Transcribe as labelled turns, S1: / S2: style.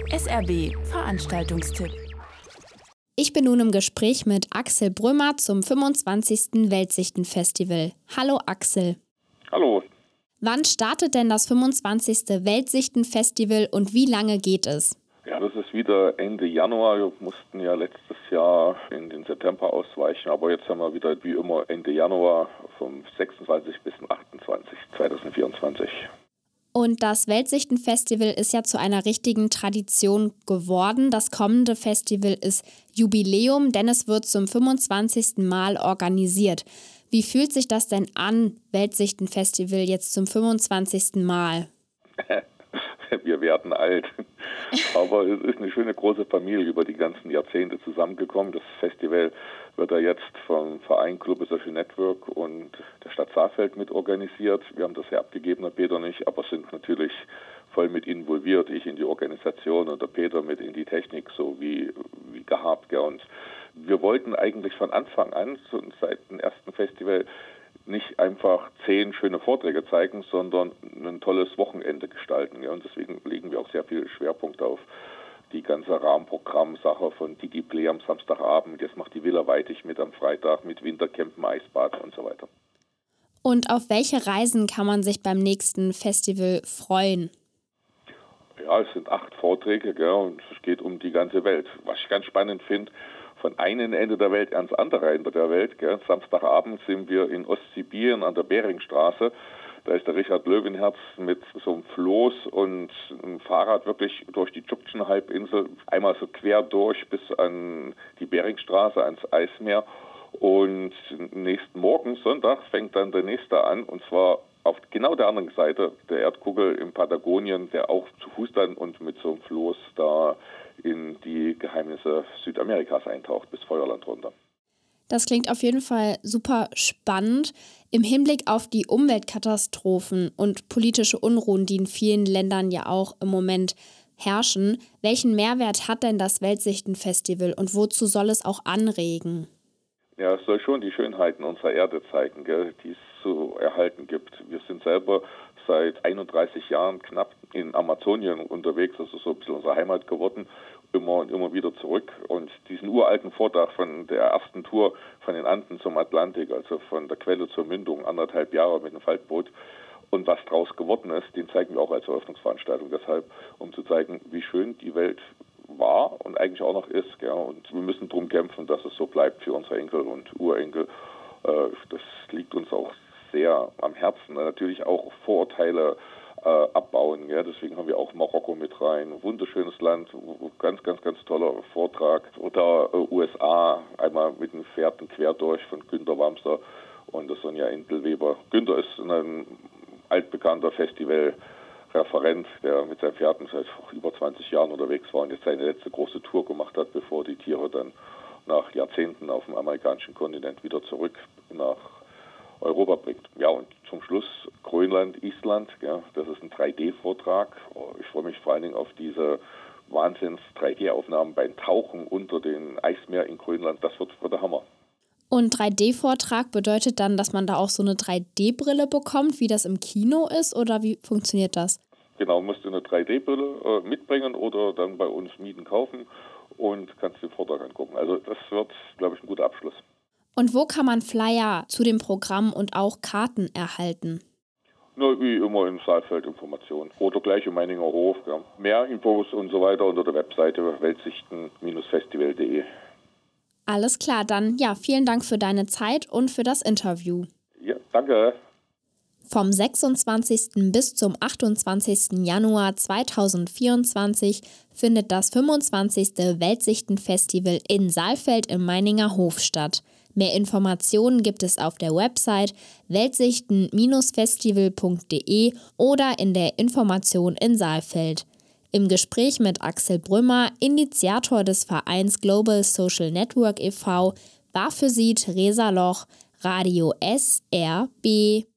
S1: SRB Veranstaltungstipp.
S2: Ich bin nun im Gespräch mit Axel Brümmer zum 25. Weltsichten-Festival. Hallo Axel.
S3: Hallo.
S2: Wann startet denn das 25. Weltsichten-Festival und wie lange geht es?
S3: Ja, das ist wieder Ende Januar. Wir mussten ja letztes Jahr in den September ausweichen, aber jetzt haben wir wieder wie immer Ende Januar vom 26. bis 28. 2024.
S2: Und das Weltsichten-Festival ist ja zu einer richtigen Tradition geworden. Das kommende Festival ist Jubiläum, denn es wird zum 25. Mal organisiert. Wie fühlt sich das denn an, Weltsichten-Festival jetzt zum 25. Mal?
S3: Wir werden alt. Aber es ist eine schöne große Familie über die ganzen Jahrzehnte zusammengekommen. Das Festival wird ja jetzt vom Verein Global Social Network und der Stadt Saalfeld mit organisiert. Wir haben das ja abgegeben, der Peter nicht, aber sind natürlich voll mit involviert. Ich in die Organisation und der Peter mit in die Technik, so wie gehabt. Ja. Und wir wollten eigentlich von Anfang an, seit dem ersten Festival, nicht einfach 10 schöne Vorträge zeigen, sondern ein tolles Wochenende gestalten. Ja. Und deswegen legen wir auch sehr viel Schwerpunkt auf die ganze Rahmenprogrammsache von DigiPlay am Samstagabend. Jetzt macht die Villa Weitig mit am Freitag mit Wintercampen, Eisbaden und so weiter.
S2: Und auf welche Reisen kann man sich beim nächsten Festival freuen?
S3: Ja, es sind 8 Vorträge, gell, und es geht um die ganze Welt. Was ich ganz spannend finde, von einem Ende der Welt ans andere Ende der Welt. Gell. Samstagabend sind wir in Ostsibirien an der Beringstraße. Da ist der Richard Löwenherz mit so einem Floß und einem Fahrrad wirklich durch die Tschuktschen-Halbinsel einmal so quer durch bis an die Beringstraße, ans Eismeer. Und nächsten Morgen, Sonntag, fängt dann der nächste an, und zwar auf genau der anderen Seite der Erdkugel in Patagonien, der auch zu Fuß dann und mit so einem Floß da in die Geheimnisse Südamerikas eintaucht, bis Feuerland runter.
S2: Das klingt auf jeden Fall super spannend. Im Hinblick auf die Umweltkatastrophen und politische Unruhen, die in vielen Ländern ja auch im Moment herrschen, welchen Mehrwert hat denn das Weltsichten-Festival und wozu soll es auch anregen?
S3: Ja, es soll schon die Schönheiten unserer Erde zeigen, gell, die es zu erhalten gibt. Wir sind selber seit 31 Jahren knapp in Amazonien unterwegs, das ist so ein bisschen unsere Heimat geworden, immer und immer wieder zurück. Und diesen uralten Vortrag von der ersten Tour von den Anden zum Atlantik, also von der Quelle zur Mündung, 1,5 Jahre mit einem Faltboot, und was draus geworden ist, den zeigen wir auch als Eröffnungsveranstaltung. Deshalb, um zu zeigen, wie schön die Welt war und eigentlich auch noch ist. Gell? Und wir müssen darum kämpfen, dass es so bleibt für unsere Enkel und Urenkel. Das liegt uns auch sehr am Herzen. Natürlich auch Vorurteile abbauen. Ja? Deswegen haben wir auch Marokko mit rein. Wunderschönes Land, ganz, ganz, ganz toller Vortrag. Oder USA, einmal mit den Pferden quer durch von Günter Wamser und der Sonja Entelweber. Günter ist ein altbekannter Festivalreferent, der mit seinen Pferden seit über 20 Jahren unterwegs war und jetzt seine letzte große Tour gemacht hat, bevor die Tiere dann nach Jahrzehnten auf dem amerikanischen Kontinent wieder zurück nach Europa bringt. Ja, und zum Schluss Grönland, Island, ja, das ist ein 3D-Vortrag. Ich freue mich vor allen Dingen auf diese Wahnsinns-3D-Aufnahmen beim Tauchen unter dem Eismeer in Grönland. Das wird der Hammer.
S2: Und 3D-Vortrag bedeutet dann, dass man da auch so eine 3D-Brille bekommt, wie das im Kino ist, oder wie funktioniert das?
S3: Genau, musst du eine 3D-Brille mitbringen oder dann bei uns mieten, kaufen und kannst den Vortrag angucken. Also das wird, glaube ich, ein guter Abschluss.
S2: Und wo kann man Flyer zu dem Programm und auch Karten erhalten?
S3: Nur wie immer in Saalfeld Informationen oder gleich im Meininger Hof. Ja. Mehr Infos und so weiter unter der Webseite weltsichten-festival.de.
S2: Alles klar, dann ja, vielen Dank für deine Zeit und für das Interview.
S3: Ja, danke.
S2: Vom 26. bis zum 28. Januar 2024 findet das 25. Weltsichten-Festival in Saalfeld im Meininger Hof statt. Mehr Informationen gibt es auf der Website weltsichten-festival.de oder in der Information in Saalfeld. Im Gespräch mit Axel Brümmer, Initiator des Vereins Global Social Network e.V., war für Sie Theresa Loch, Radio SRB.